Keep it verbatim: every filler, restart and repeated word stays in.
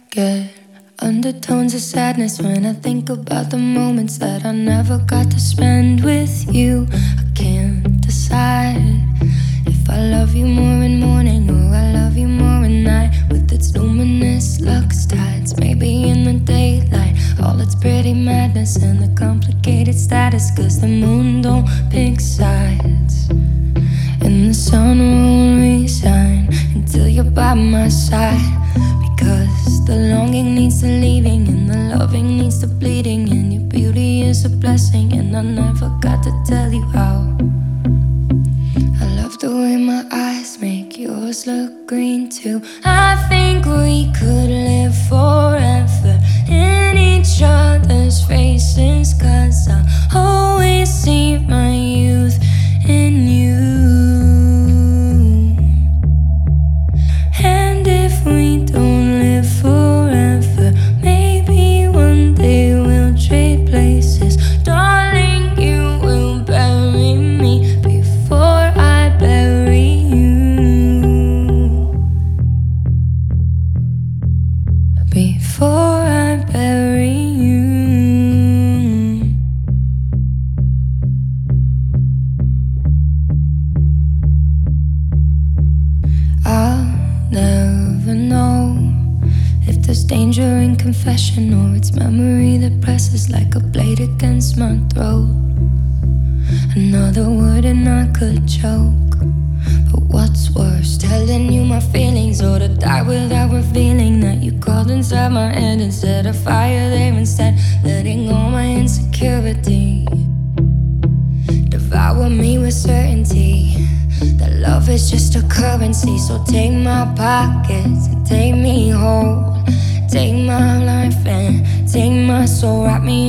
Get undertones of sadness when I think about the moments that I never got to spend with you. I can't decide if I love you more in morning or I love you more at night. With its luminous lux tides, maybe in the daylight, all its pretty madness and the complicated status. Cause the moon don't pick sides and the sun won't resign until you're by my side. Because the longing needs the leaving and the loving needs the bleeding, and your beauty is a blessing and I never got to tell you how. I love the way my eyes make yours look green too. I think we could live forever in each other's faces, cause I always see my youth in you. And if we don't live forever, maybe one day we'll trade places. Darling, you will bury me before I bury you. Before I bury you. I'll never know if there's danger in confession or it's memory that presses like a blade against my throat. Another word and I could choke. But what's worse, telling you my feelings or to die without revealing that you crawled inside my head and set a fire there instead, letting all my insecurity devour me with certainty that love is just a currency. So take my pockets and take me whole. Take my life and take my soul. Wrap me